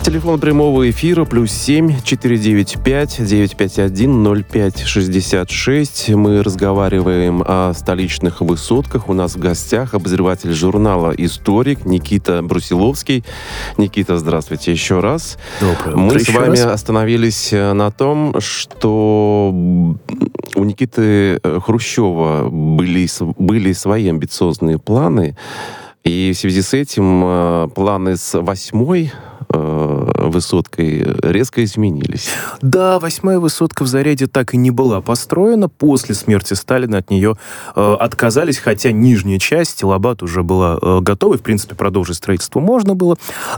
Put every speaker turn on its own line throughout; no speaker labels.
Телефон прямого эфира +7 495 951 0566. Мы разговариваем о столичных высотках. У нас в гостях обозреватель журнала «Историк» Никита Брусиловский. Никита, здравствуйте еще раз.
Доброе утро.
Мы с вами остановились на том, что у Никиты Хрущева были свои амбициозные планы. И в связи с этим планы с 8-й высоткой резко изменились.
Да, 8-я высотка в Зарядье так и не была построена. После смерти Сталина от нее отказались, хотя нижняя часть, Стилобат, уже была готова, и, в принципе, продолжить строительство можно было.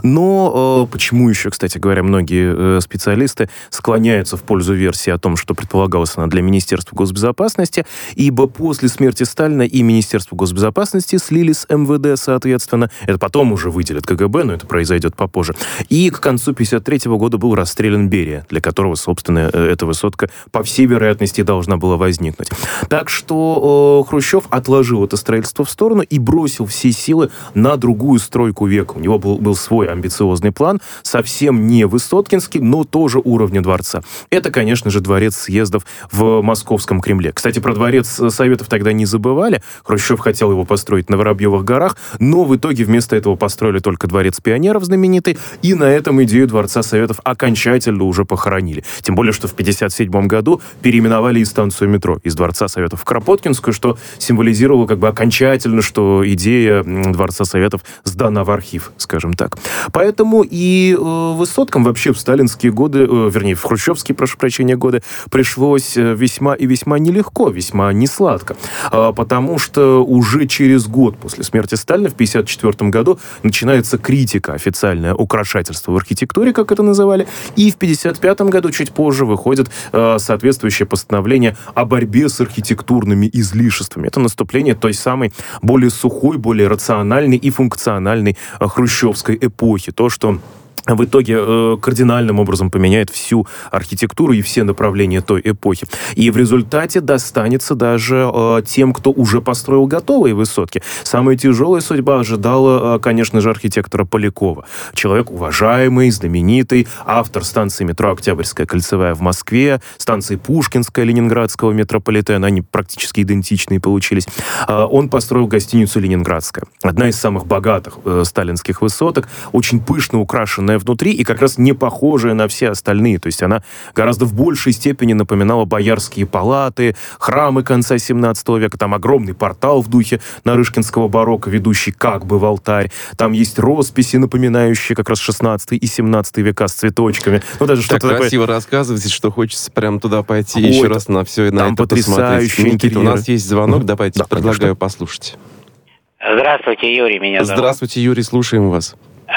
Но почему еще, кстати говоря, многие специалисты склоняются в пользу версии о том, что предполагалась она для Министерства госбезопасности, ибо после смерти Сталина и Министерство госбезопасности слили с МВД, соответственно. Это потом уже выделят КГБ, но это произойдет попозже. И к концу 1953 года был расстрелян Берия, для которого, собственно, эта высотка, по всей вероятности, должна была возникнуть. Так что Хрущев отложил это строительство в сторону и бросил все силы на другую стройку века. У него был свой амбициозный план, совсем не высоткинский, но тоже уровня дворца. Это, конечно же, дворец съездов в Московском Кремле. Кстати, про дворец Советов тогда не забывали. Хрущев хотел его построить на Воробьевых горах, но в итоге вместо этого построили только дворец пионеров знаменитый, и на этом идею Дворца Советов окончательно уже похоронили. Тем более, что в 1957 году переименовали и станцию метро из Дворца Советов в Кропоткинскую, что символизировало как бы окончательно, что идея Дворца Советов сдана в архив, скажем так. Поэтому и высоткам вообще в сталинские годы, вернее, в хрущевские, прошу прощения, годы пришлось весьма и весьма нелегко, весьма несладко. Потому что уже через год после смерти Сталина, в 1954 году, начинается критика официальная украшательства в архитектуре, как это называли, и в 1955 году, чуть позже, выходит соответствующее постановление о борьбе с архитектурными излишествами. Это наступление той самой более сухой, более рациональной и функциональной хрущевской эпохи. То, что в итоге кардинальным образом поменяет всю архитектуру и все направления той эпохи. И в результате достанется даже тем, кто уже построил готовые высотки. Самая тяжелая судьба ожидала, конечно же, архитектора Полякова. Человек уважаемый, знаменитый, автор станции метро Октябрьская кольцевая в Москве, станции Пушкинская Ленинградского метрополитена, они практически идентичные получились. Он построил гостиницу «Ленинградская». Одна из самых богатых сталинских высоток, очень пышно украшенная внутри и как раз не похожая на все остальные. То есть она гораздо в большей степени напоминала боярские палаты, храмы конца 17 века. Там огромный портал в духе нарышкинского барокко, ведущий как бы в алтарь. Там есть росписи, напоминающие как раз 16 и 17 века с цветочками. Ну, даже
так
что-то
красиво
такое...
рассказываете, что хочется прям туда пойти еще раз на все на это посмотреть. Никита, у нас есть звонок, давайте, предлагаю послушать.
Здравствуйте, Юрий, меня зовут.
Здравствуйте, Юрий, слушаем вас.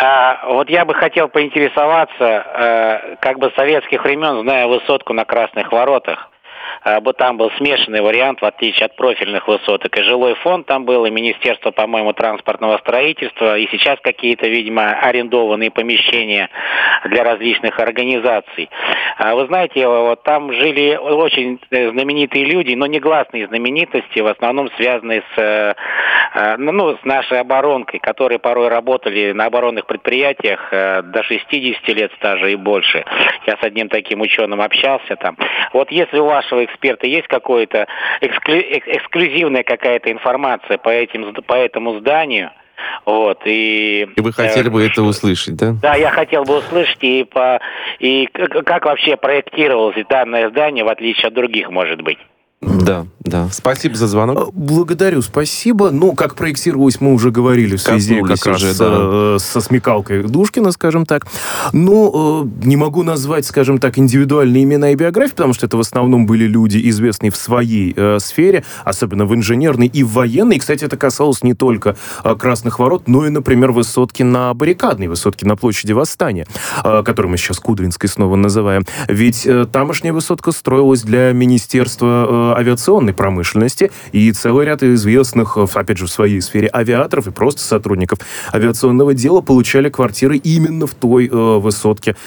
Вот я бы хотел поинтересоваться, как бы с советских времен, зная высотку на Красных Воротах, там был смешанный вариант, в отличие от профильных высоток. И жилой фонд там был, и Министерство, по-моему, транспортного строительства, и сейчас какие-то, видимо, арендованные помещения для различных организаций. Вы знаете, вот там жили очень знаменитые люди, но негласные знаменитости, в основном связанные с нашей оборонкой, которые порой работали на оборонных предприятиях до 60 лет стажа и больше. Я с одним таким ученым общался там. Вот если у вашего эксперта есть какая-то эксклюзивная какая-то информация по этому зданию, вот, и
вы хотели бы это услышать, да?
Да, я хотел бы услышать, и как вообще проектировалось данное здание, в отличие от других, может быть.
Да. Спасибо за звонок.
Благодарю, спасибо. Ну, как проектировалось, мы уже говорили в связи как раз со смекалкой Душкина, скажем так. Но не могу назвать, скажем так, индивидуальные имена и биографии, потому что это в основном были люди, известные в своей сфере, особенно в инженерной и в военной. И, кстати, это касалось не только Красных Ворот, но и, например, высотки на Баррикадной, высотки на площади Восстания, которую мы сейчас Кудринской снова называем. Ведь тамошняя высотка строилась для Министерства авиационной промышленности, и целый ряд известных, опять же, в своей сфере авиаторов и просто сотрудников авиационного дела получали квартиры именно в той высотке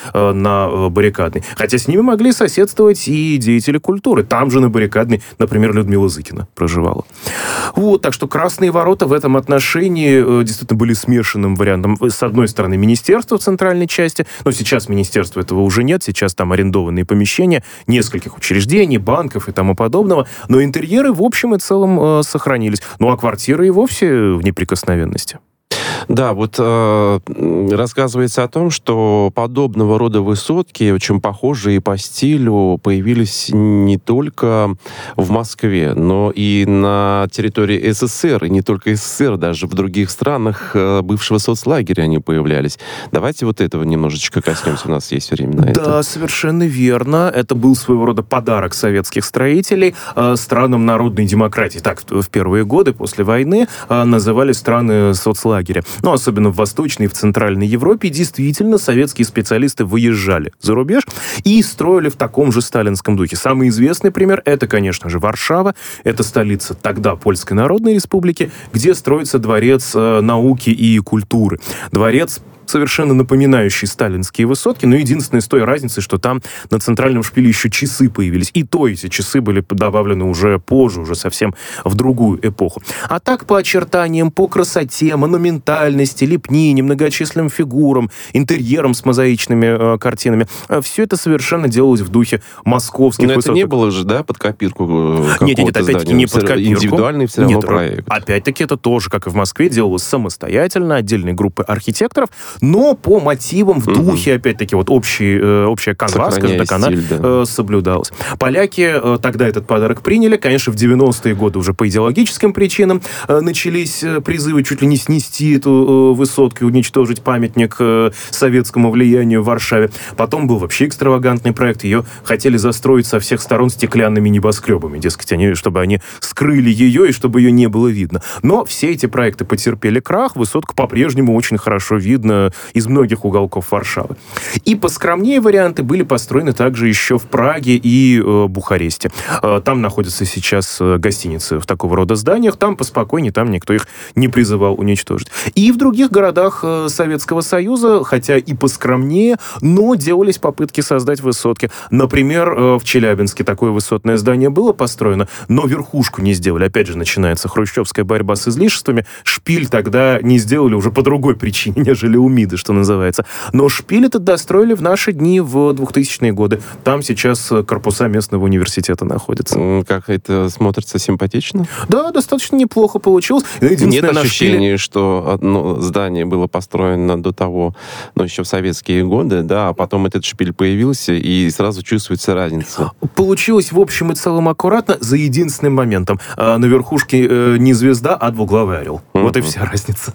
на Баррикадной. Хотя с ними могли соседствовать и деятели культуры. Там же на Баррикадной, например, Людмила Зыкина проживала. Вот, так что Красные ворота в этом отношении действительно были смешанным вариантом. С одной стороны, министерство в центральной части, но сейчас министерства этого уже нет, сейчас там арендованные помещения нескольких учреждений, банков и тому подобного, но интерьеры в общем и целом сохранились. Ну а квартиры и вовсе в неприкосновенности.
Да, вот рассказывается о том, что подобного рода высотки, очень похожие по стилю, появились не только в Москве, но и на территории СССР, и не только СССР, даже в других странах бывшего соцлагеря они появлялись. Давайте вот этого немножечко коснемся, у нас есть время на это.
Да, совершенно верно. Это был своего рода подарок советских строителей странам народной демократии. Так, в первые годы после войны называли страны соцлагеря. Ну, особенно в Восточной и в Центральной Европе, действительно, советские специалисты выезжали за рубеж и строили в таком же сталинском духе. Самый известный пример — это, конечно же, Варшава. Это столица тогда Польской Народной Республики, где строится дворец науки и культуры. Дворец, совершенно напоминающий сталинские высотки, но единственное с той разницей, что там на центральном шпиле еще часы появились. И то эти часы были добавлены уже позже, уже совсем в другую эпоху. А так по очертаниям, по красоте, монументальности, лепнине, многочисленным фигурам, интерьерам с мозаичными картинами, все это совершенно делалось в духе московских высоток.
Но это не было же, да, под копирку какого-то
Нет, опять-таки не под копирку.
Индивидуальный все равно проект.
Опять-таки это тоже, как и в Москве, делалось самостоятельно, отдельной группой архитекторов, но по мотивам, в духе, опять-таки, вот общая канва, скажем так, она соблюдалась. Поляки тогда этот подарок приняли. Конечно, в 90-е годы уже по идеологическим причинам начались призывы чуть ли не снести эту высотку и уничтожить памятник советскому влиянию в Варшаве. Потом был вообще экстравагантный проект. Ее хотели застроить со всех сторон стеклянными небоскребами. Дескать, чтобы они скрыли ее и чтобы ее не было видно. Но все эти проекты потерпели крах. Высотку по-прежнему очень хорошо видно из многих уголков Варшавы. И поскромнее варианты были построены также еще в Праге и Бухаресте. Там находятся сейчас гостиницы в такого рода зданиях. Там поспокойнее, там никто их не призывал уничтожить. И в других городах Советского Союза, хотя и поскромнее, но делались попытки создать высотки. Например, в Челябинске такое высотное здание было построено, но верхушку не сделали. Опять же, начинается хрущевская борьба с излишествами. Шпиль тогда не сделали уже по другой причине, нежели у МИДа, что называется. Но шпиль этот достроили в наши дни, в 2000-е годы. Там сейчас корпуса местного университета находятся.
Как это смотрится симпатично?
Да, достаточно неплохо получилось.
Нет ощущения, что одно здание было построено до того, но еще в советские годы, да, а потом этот шпиль появился, и сразу чувствуется разница.
Получилось в общем и целом аккуратно, за единственным моментом. На верхушке не звезда, а двуглавый орел. Вот и вся разница.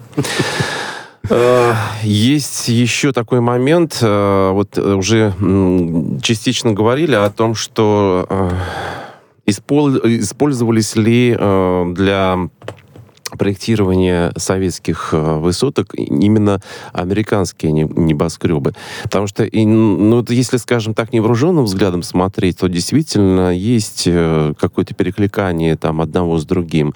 Есть еще такой момент, вот уже частично говорили о том, что использовались ли для проектирования советских высоток именно американские небоскребы. Потому что, если, скажем так, невооруженным взглядом смотреть, то действительно есть какое-то перекликание там одного с другим.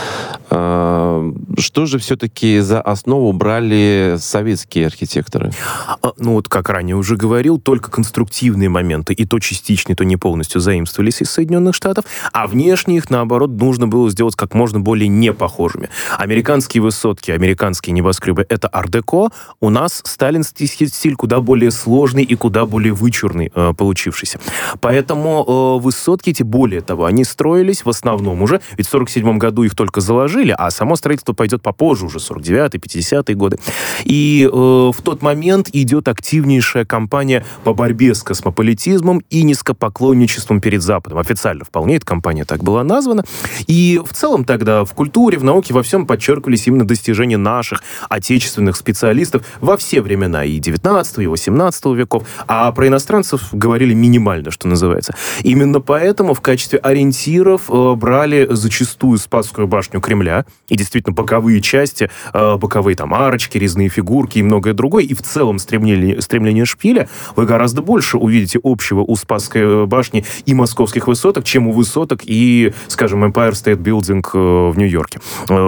Что же все-таки за основу брали советские архитекторы?
Вот как ранее уже говорил, только конструктивные моменты, и то частично, и то не полностью заимствовались из Соединенных Штатов, а внешне их, наоборот, нужно было сделать как можно более непохожими. Американские высотки, американские небоскребы — это ар-деко. У нас сталинский стиль куда более сложный и куда более вычурный получившийся. Поэтому высотки эти, более того, они строились в основном уже, ведь в 1947 году их только заложили, а само строительство пойдет попозже, уже 49-й, 50-е годы. И в тот момент идет активнейшая кампания по борьбе с космополитизмом и низкопоклонничеством перед Западом. Официально вполне эта кампания так была названа. И в целом тогда в культуре, в науке, во всем подчеркивались именно достижения наших отечественных специалистов во все времена, и 19 и 18 веков, а про иностранцев говорили минимально, что называется. Именно поэтому в качестве ориентиров брали зачастую Спасскую башню Кремля, и действительно боковые части, боковые там арочки, резные фигурки и многое другое, и в целом стремление шпиля, вы гораздо больше увидите общего у Спасской башни и московских высоток, чем у высоток и, скажем, Empire State Building в Нью-Йорке.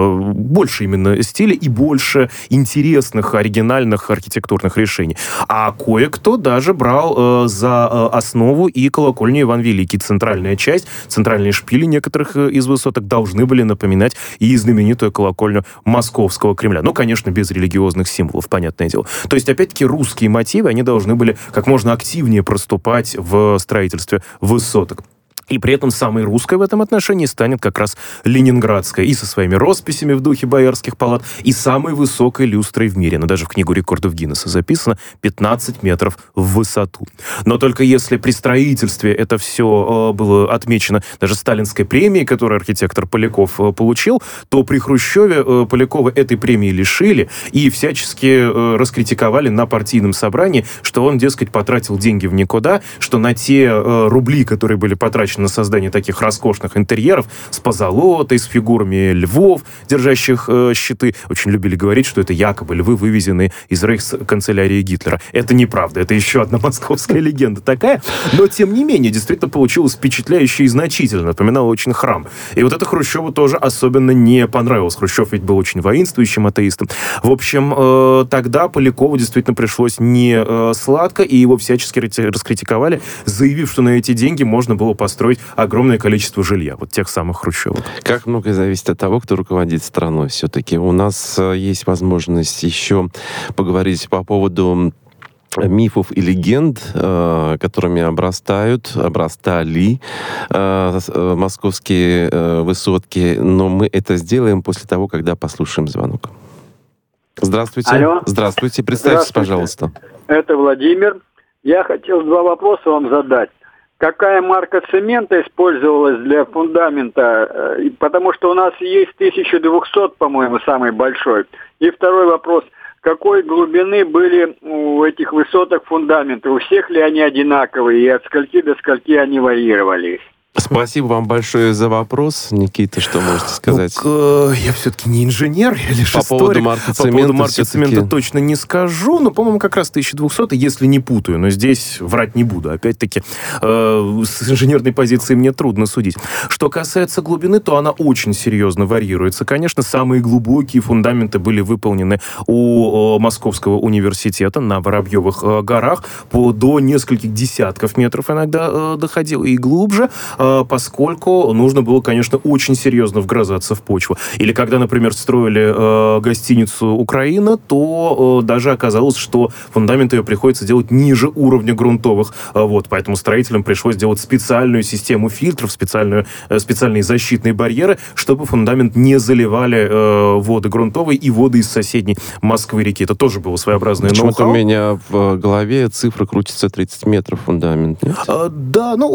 Больше именно стиля и больше интересных, оригинальных архитектурных решений. А кое-кто даже брал за основу и колокольню Иван Великий. Центральная часть, центральные шпили некоторых из высоток должны были напоминать и знаменитую колокольню Московского Кремля. Ну, конечно, без религиозных символов, понятное дело. То есть, опять-таки, русские мотивы, они должны были как можно активнее проступать в строительстве высоток. И при этом самой русской в этом отношении станет как раз Ленинградская. И со своими росписями в духе боярских палат, и самой высокой люстрой в мире. Она даже в книгу рекордов Гиннесса записана: 15 метров в высоту. Но только если при строительстве это все было отмечено даже сталинской премией, которую архитектор Поляков получил, то при Хрущеве Полякова этой премии лишили и всячески раскритиковали на партийном собрании, что он, дескать, потратил деньги в никуда, что на те рубли, которые были потрачены на создание таких роскошных интерьеров с позолотой, с фигурами львов, держащих щиты. Очень любили говорить, что это якобы львы, вывезенные из рейхсканцелярии Гитлера. Это неправда. Это еще одна московская легенда такая. Но, тем не менее, действительно получилось впечатляюще и значительно. Напоминало очень храм. И вот это Хрущеву тоже особенно не понравилось. Хрущев ведь был очень воинствующим атеистом. В общем, тогда Полякову действительно пришлось не сладко, и его всячески раскритиковали, заявив, что на эти деньги можно было построить огромное количество жилья, вот тех самых хрущевок.
Как многое зависит от того, кто руководит страной все-таки. У нас есть возможность еще поговорить по поводу мифов и легенд, которыми обрастали московские высотки, но мы это сделаем после того, когда послушаем звонок. Здравствуйте.
Алло.
Здравствуйте. Представьтесь, пожалуйста.
Это Владимир. Я хотел 2 вопроса вам задать. Какая марка цемента использовалась для фундамента? Потому что у нас есть 1200, по-моему, самый большой. И второй вопрос. Какой глубины были у этих высоток фундаменты? У всех ли они одинаковые? И от скольки до скольки они варьировались?
Спасибо вам большое за вопрос. Никита, что можете сказать?
Я все-таки не инженер, я лишь историк.
По поводу марки
цемента точно не скажу, но, по-моему, как раз 1200, если не путаю. Но здесь врать не буду. Опять-таки, с инженерной позиции мне трудно судить. Что касается глубины, то она очень серьезно варьируется. Конечно, самые глубокие фундаменты были выполнены у Московского университета на Воробьевых горах. До нескольких десятков метров иногда доходило и глубже, поскольку нужно было, конечно, очень серьезно вгрызаться в почву. Или когда, например, строили гостиницу «Украина», то даже оказалось, что фундамент ее приходится делать ниже уровня грунтовых вод. Поэтому строителям пришлось делать специальную систему фильтров, специальные защитные барьеры, чтобы фундамент не заливали воды грунтовые и воды из соседней Москвы-реки. Это тоже было своеобразное ноу-хау.
Почему-то у меня в голове цифра крутится 30 метров фундамент, нет?
Да, ну,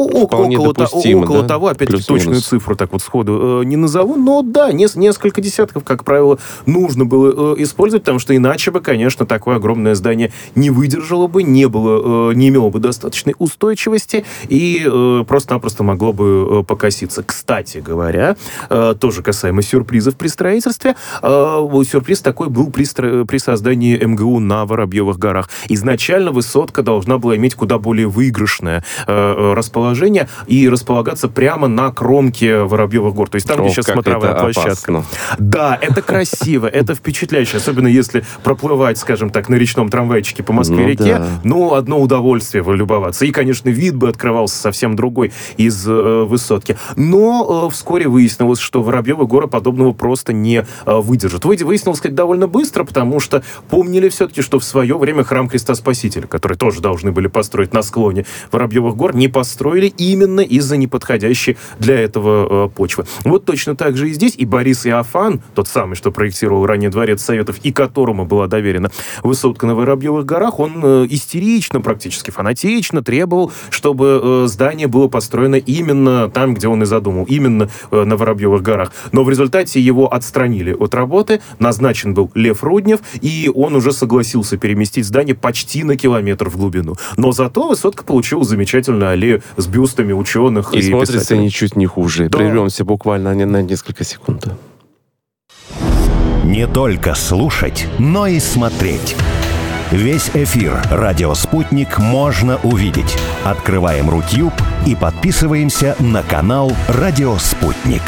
около того, опять-таки, точную цифру так вот сходу не назову, но да, несколько десятков, как правило, нужно было использовать, потому что иначе бы, конечно, такое огромное здание не выдержало бы, не имело бы достаточной устойчивости и просто-напросто могло бы покоситься. Кстати говоря, тоже касаемо сюрпризов при строительстве, сюрприз такой был при создании МГУ на Воробьевых горах. Изначально высотка должна была иметь куда более выигрышное расположение и располагаться прямо на кромке Воробьевых гор. То есть там, где сейчас смотровая площадка.
Опасно.
Да, это красиво, это впечатляюще. Особенно если проплывать, скажем так, на речном трамвайчике по Москве-реке.
Да.
Ну, одно удовольствие любоваться. И, конечно, вид бы открывался совсем другой из высотки. Но вскоре выяснилось, что Воробьевы горы подобного просто не выдержат. Выяснилось, сказать, довольно быстро, потому что помнили все-таки, что в свое время храм Христа Спасителя, который тоже должны были построить на склоне Воробьевых гор, не построили именно из-за подходящие для этого почвы. Вот точно так же и здесь. И Борис Иофан, тот самый, что проектировал ранее Дворец Советов, и которому была доверена высотка на Воробьевых горах, он истерично, практически фанатично требовал, чтобы здание было построено именно там, где он и задумал, именно на Воробьевых горах. Но в результате его отстранили от работы, назначен был Лев Руднев, и он уже согласился переместить здание почти на километр в глубину. Но зато высотка получила замечательную аллею с бюстами ученых
и смотрится
писателей.
ничуть не хуже. Да. Прервемся буквально на несколько секунд.
Не только слушать, но и смотреть. Весь эфир «Радио Спутник» можно увидеть. Открываем Рутюб и подписываемся на канал «Радио Спутник».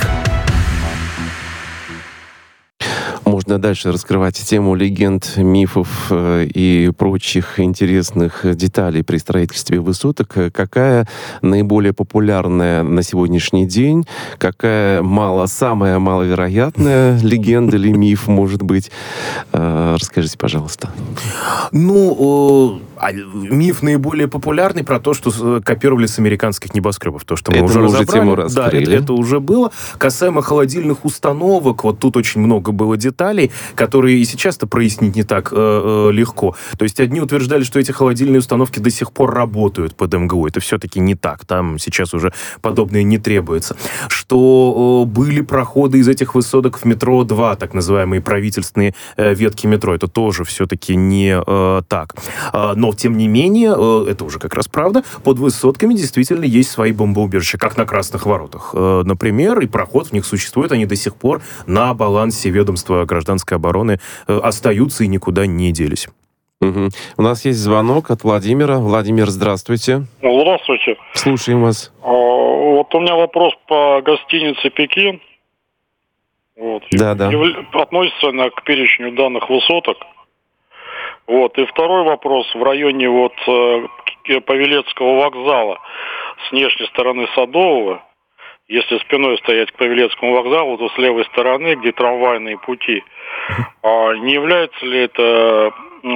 Можно дальше раскрывать тему легенд, мифов и прочих интересных деталей при строительстве высоток. Какая наиболее популярная на сегодняшний день, какая самая маловероятная легенда или миф может быть? Расскажите, пожалуйста.
Миф наиболее популярный про то, что копировали с американских небоскребов. То, что мы уже разобрали.
Тему раскрыли.
Да, это уже было. Касаемо холодильных установок, вот тут очень много было деталей, которые и сейчас-то прояснить не так легко. То есть одни утверждали, что эти холодильные установки до сих пор работают под МГУ. Это все-таки не так. Там сейчас уже подобное не требуется. Что были проходы из этих высоток в метро 2, так называемые правительственные ветки метро. Это тоже все-таки не так. Но, тем не менее, это уже как раз правда, под высотками действительно есть свои бомбоубежища, как на Красных воротах. Например, и проход в них существует, они до сих пор на балансе ведомства гражданской обороны остаются и никуда не делись.
Угу. У нас есть звонок от Владимира. Владимир, здравствуйте.
Здравствуйте.
Слушаем вас.
Вот у меня вопрос по гостинице «Пекин». Вот.
Да.
Относится она к перечню данных высоток. Вот. И второй вопрос в районе Павелецкого вокзала с внешней стороны Садового. Если спиной стоять к Павелецкому вокзалу, то с левой стороны, где трамвайные пути, не является ли это...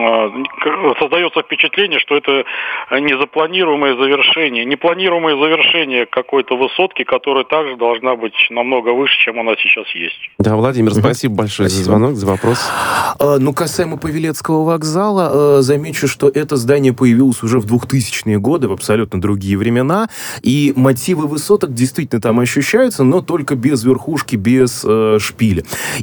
Создается впечатление, что это незапланируемое завершение, непланируемое завершение какой-то высотки, которая также должна быть намного выше, чем она сейчас есть.
Да, Владимир, спасибо большое за звонок, за вопрос.
Касаемо Павелецкого вокзала, замечу, что это здание появилось уже в 2000-е годы, в абсолютно другие времена, и мотивы высоток действительно там ощущаются, но только без верхушки, без шпиля.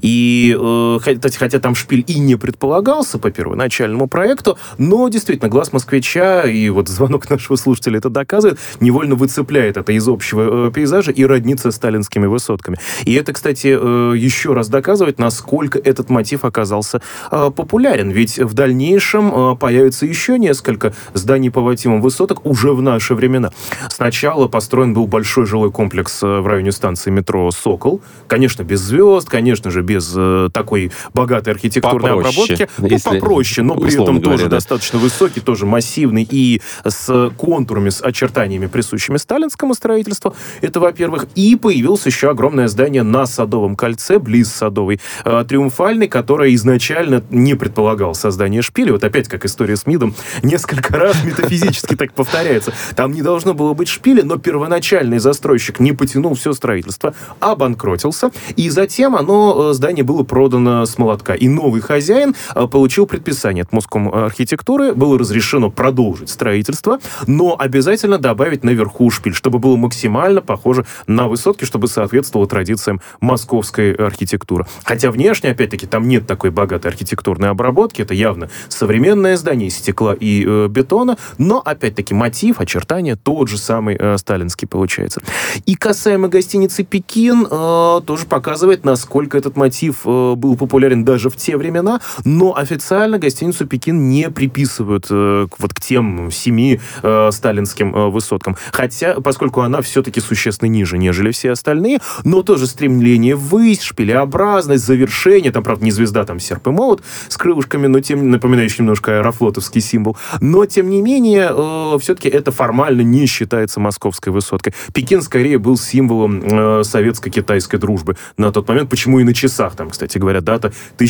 И хотя там шпиль и не предполагался по первоначальному проекту, но действительно глаз москвича, и вот звонок нашего слушателя это доказывает, невольно выцепляет это из общего пейзажа и роднится с сталинскими высотками. И это, кстати, еще раз доказывает, насколько этот мотив оказался популярен. Ведь в дальнейшем появится еще несколько зданий по мотивам высоток уже в наши времена. Сначала построен был большой жилой комплекс в районе станции метро «Сокол». Конечно, без звезд, конечно же, без такой богатой архитектурной обработки. Попроще, но при этом тоже достаточно высокий, тоже массивный и с контурами, с очертаниями, присущими сталинскому строительству. Это, во-первых. И появилось еще огромное здание на Садовом кольце, близ Садовой, Триумфальной, которое изначально не предполагало создание шпиля. Вот опять, как история с МИДом, несколько раз метафизически так повторяется. Там не должно было быть шпиля, но первоначальный застройщик не потянул все строительство, обанкротился, и затем здание было продано с молотка. И новый хозяин получил предписание от Моском архитектуры, было разрешено продолжить строительство, но обязательно добавить наверху шпиль, чтобы было максимально похоже на высотки, чтобы соответствовало традициям московской архитектуры. Хотя внешне, опять-таки, там нет такой богатой архитектурной обработки, это явно современное здание из стекла и бетона, но, опять-таки, мотив, очертания тот же самый сталинский получается. И касаемо гостиницы «Пекин», тоже показывает, насколько этот мотив был популярен даже в те времена, но официально гостиницу «Пекин» не приписывают к тем 7 сталинским высоткам. Хотя, поскольку она все-таки существенно ниже, нежели все остальные, но тоже стремление ввысь, шпилеобразность, завершение, там, правда, не звезда, там серп и молот с крылышками, но тем напоминающий немножко аэрофлотовский символ. Но, тем не менее, все-таки это формально не считается московской высоткой. Пекин, скорее, был символом советско-китайской дружбы на тот момент. Почему и на часах, там, кстати говоря, дата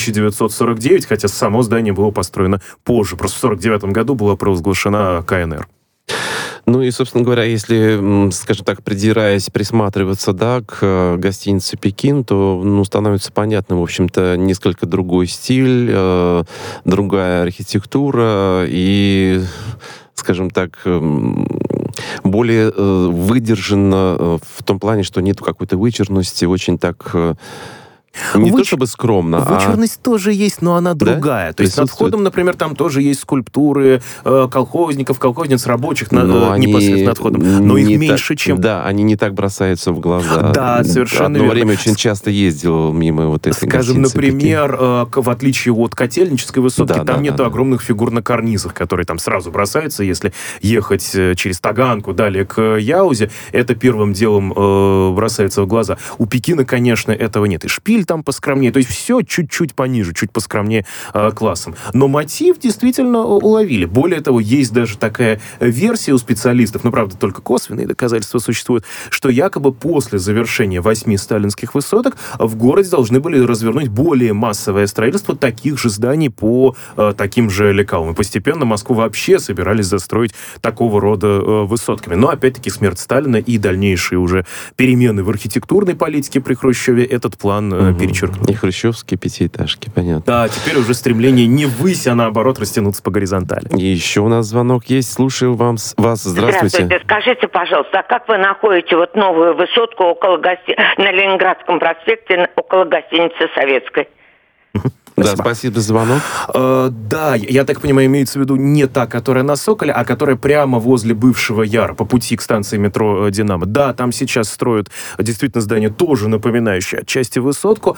1949, хотя само здание было построено позже. Просто в 1949 году была провозглашена КНР.
Ну и, собственно говоря, если, скажем так, придираясь, присматриваться, да, к гостинице «Пекин», то, становится понятно, в общем-то, несколько другой стиль, другая архитектура и, скажем так, более выдержанно в том плане, что нету какой-то вычурности, очень так... Не то чтобы скромно,
вычурность тоже есть, но она другая. То есть над входом, например, там тоже есть скульптуры колхозников, колхозниц, рабочих непосредственно над входом. Но их меньше, чем...
Да, они не так бросаются в глаза.
Да, совершенно
верно. Одно время очень часто ездил мимо вот этой
Скажем,
гостиницы
например, в отличие от Котельнической высотки, там нету огромных фигур на карнизах, которые там сразу бросаются. Если ехать через Таганку далее к Яузе, это первым делом бросается в глаза. У Пекина, конечно, этого нет. И шпиль там поскромнее. То есть все чуть-чуть пониже, чуть поскромнее классом. Но мотив действительно уловили. Более того, есть даже такая версия у специалистов, но, правда, только косвенные доказательства существуют, что якобы после завершения 8 сталинских высоток в городе должны были развернуть более массовое строительство таких же зданий по таким же лекалам. И постепенно Москву вообще собирались застроить такого рода высотками. Но, опять-таки, смерть Сталина и дальнейшие уже перемены в архитектурной политике при Хрущеве этот план перечеркнул.
И хрущевские пятиэтажки, понятно.
Да, теперь уже стремление не ввысь, а наоборот растянуться по горизонтали.
И еще у нас звонок есть. Слушаю вас. Здравствуйте.
Скажите, пожалуйста, а как вы находите вот новую высотку на Ленинградском проспекте около гостиницы «Советской»?
Да, спасибо за звонок.
Да, я так понимаю, имеется в виду не та, которая на Соколе, а которая прямо возле бывшего Яра, по пути к станции метро «Динамо». Да, там сейчас строят действительно здание, тоже напоминающее отчасти высотку,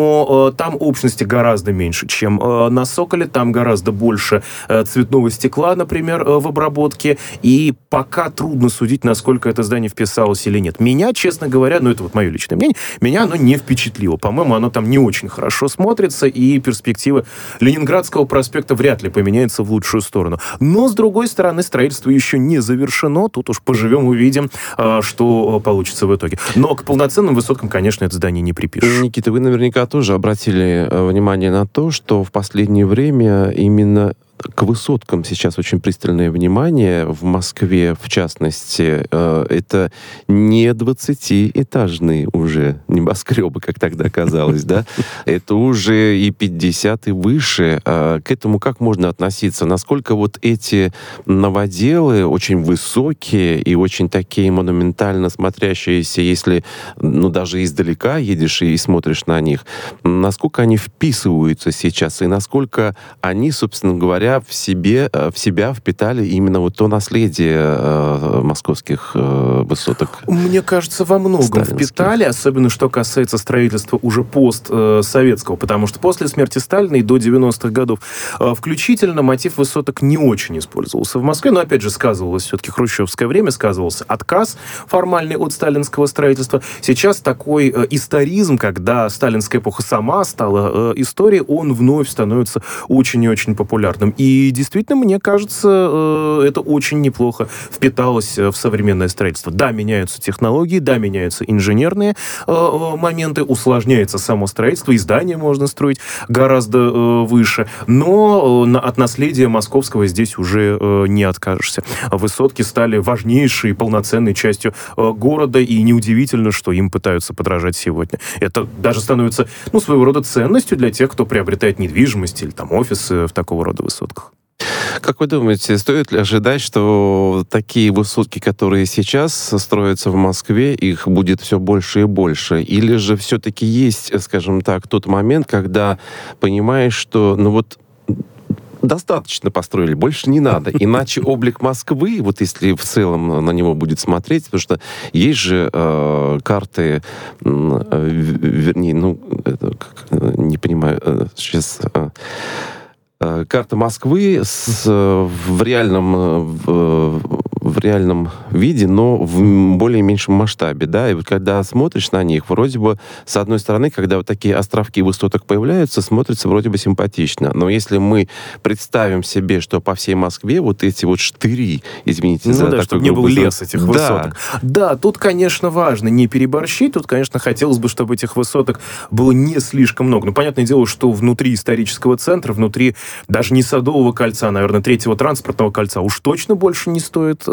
но там общности гораздо меньше, чем на Соколе. Там гораздо больше цветного стекла, например, в обработке, и пока трудно судить, насколько это здание вписалось или нет. Меня, честно говоря, это вот мое личное мнение, меня оно не впечатлило. По-моему, оно там не очень хорошо смотрится, и перспектива Ленинградского проспекта вряд ли поменяется в лучшую сторону. Но, с другой стороны, строительство еще не завершено. Тут уж поживем, увидим, что получится в итоге. Но к полноценным высоткам, конечно, это здание не припишешь.
Никита, вы наверняка тоже обратили внимание на то, что в последнее время именно к высоткам сейчас очень пристальное внимание. В Москве, в частности, это не 20-этажные уже небоскребы, как тогда казалось, да? Это уже и 50, и выше. К этому как можно относиться? Насколько вот эти новоделы очень высокие и очень такие монументально смотрящиеся, если, даже издалека едешь и смотришь на них, насколько они вписываются сейчас, и насколько они, собственно говоря, в себя впитали именно вот то наследие московских высоток?
Мне кажется, во многом впитали, особенно что касается строительства уже постсоветского, потому что после смерти Сталина и до 90-х годов включительно мотив высоток не очень использовался в Москве, но опять же сказывалось все-таки хрущевское время, сказывался отказ формальный от сталинского строительства. Сейчас такой историзм, когда сталинская эпоха сама стала историей, он вновь становится очень и очень популярным. И действительно, мне кажется, это очень неплохо впиталось в современное строительство. Да, меняются технологии, да, меняются инженерные моменты, усложняется само строительство, и здания можно строить гораздо выше, но от наследия московского здесь уже не откажешься. Высотки стали важнейшей, полноценной частью города, и неудивительно, что им пытаются подражать сегодня. Это даже становится, своего рода ценностью для тех, кто приобретает недвижимость или там офисы в такого рода высотках.
Как вы думаете, стоит ли ожидать, что такие высотки, которые сейчас строятся в Москве, их будет все больше и больше? Или же все-таки есть, скажем так, тот момент, когда понимаешь, что, достаточно построили, больше не надо. Иначе облик Москвы, вот если в целом на него будет смотреть, потому что есть же карты, вернее, не понимаю, сейчас... карта Москвы в реальном виде, но в более меньшем масштабе, да, и вот когда смотришь на них, вроде бы, с одной стороны, когда вот такие островки высоток появляются, смотрится вроде бы симпатично, но если мы представим себе, что по всей Москве вот эти вот штыри, извините за такой
чтобы не был лес этих высоток. Да, тут, конечно, важно не переборщить, тут, конечно, хотелось бы, чтобы этих высоток было не слишком много. Но понятное дело, что внутри исторического центра, внутри даже не Садового кольца, наверное, третьего транспортного кольца уж точно больше не стоит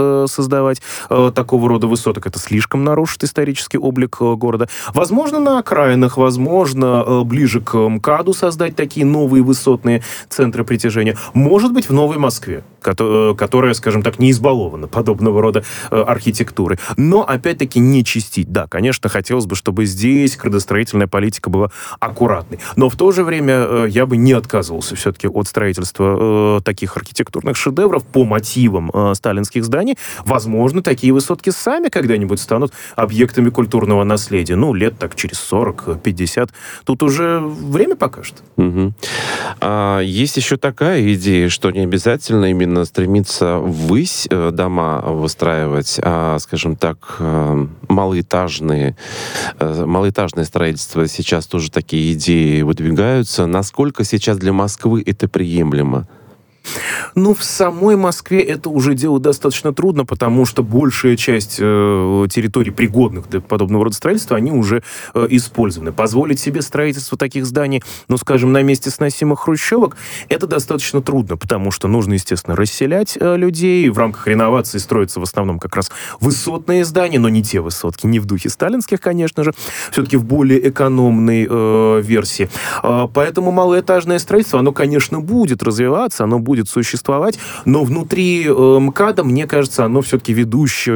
создавать такого рода высоток. Это слишком нарушит исторический облик города. Возможно, на окраинах, возможно, ближе к МКАДу создать такие новые высотные центры притяжения. Может быть, в Новой Москве, которая, скажем так, не избалована подобного рода архитектурой. Но, опять-таки, не чистить. Да, конечно, хотелось бы, чтобы здесь градостроительная политика была аккуратной. Но в то же время я бы не отказывался все-таки от строительства таких архитектурных шедевров по мотивам сталинских зданий. Возможно, такие высотки сами когда-нибудь станут объектами культурного наследия. Ну, лет так через 40-50. Тут уже время покажет.
Угу. Есть еще такая идея, что не обязательно именно стремиться ввысь дома выстраивать, а, скажем так, малоэтажное строительство. Сейчас тоже такие идеи выдвигаются. Насколько сейчас для Москвы это приемлемо?
Ну, в самой Москве это уже делать достаточно трудно, потому что большая часть территорий, пригодных для подобного рода строительства, они уже использованы. Позволить себе строительство таких зданий, ну, скажем, на месте сносимых хрущевок, это достаточно трудно, потому что нужно, естественно, расселять людей. В рамках реновации строятся в основном как раз высотные здания, но не те высотки, не в духе сталинских, конечно же, все-таки в более экономной версии. Поэтому малоэтажное строительство, оно, конечно, будет развиваться, оно будет существовать, но внутри МКАДа, мне кажется, оно все-таки ведущей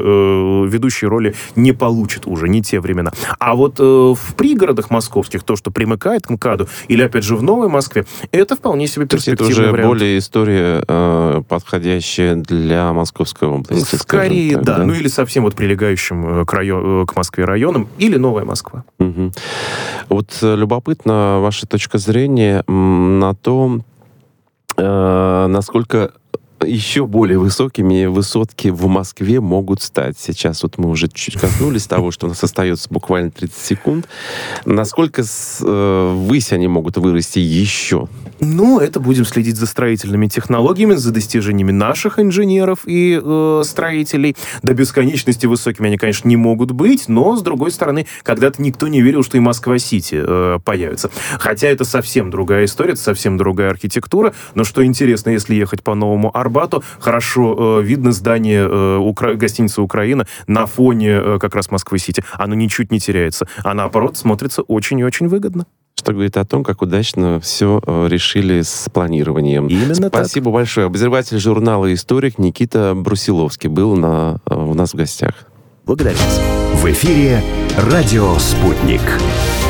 роли не получит уже, не те времена. А вот в пригородах московских, то, что примыкает к МКАДу, или, опять же, в Новой Москве, это вполне себе перспективный вариант. Это уже
более история, подходящая для Московской области.
Скорее,
так,
да. Ну, или совсем вот прилегающим к Москве районам, или Новая Москва.
Угу. Вот любопытна ваша точка зрения на то, насколько еще более высокими высотки в Москве могут стать. Сейчас вот мы уже чуть коснулись того, что у нас остается буквально 30 секунд. Насколько ввысь они могут вырасти еще?
Ну, это будем следить за строительными технологиями, за достижениями наших инженеров и строителей. До бесконечности высокими они, конечно, не могут быть, но, с другой стороны, когда-то никто не верил, что и Москва-Сити появится. Хотя это совсем другая история, это совсем другая архитектура. Но что интересно, если ехать по Новому Арбату, хорошо видно здание гостиницы «Украина» на фоне как раз Москвы-Сити. Оно ничуть не теряется, а наоборот смотрится очень и очень выгодно.
Что говорит о том, как удачно все решили с планированием.
Именно
Спасибо
так.
большое. Обозреватель журнала «Историк» Никита Брусиловский был у нас в гостях.
Благодарю вас.
В эфире «Радио Спутник».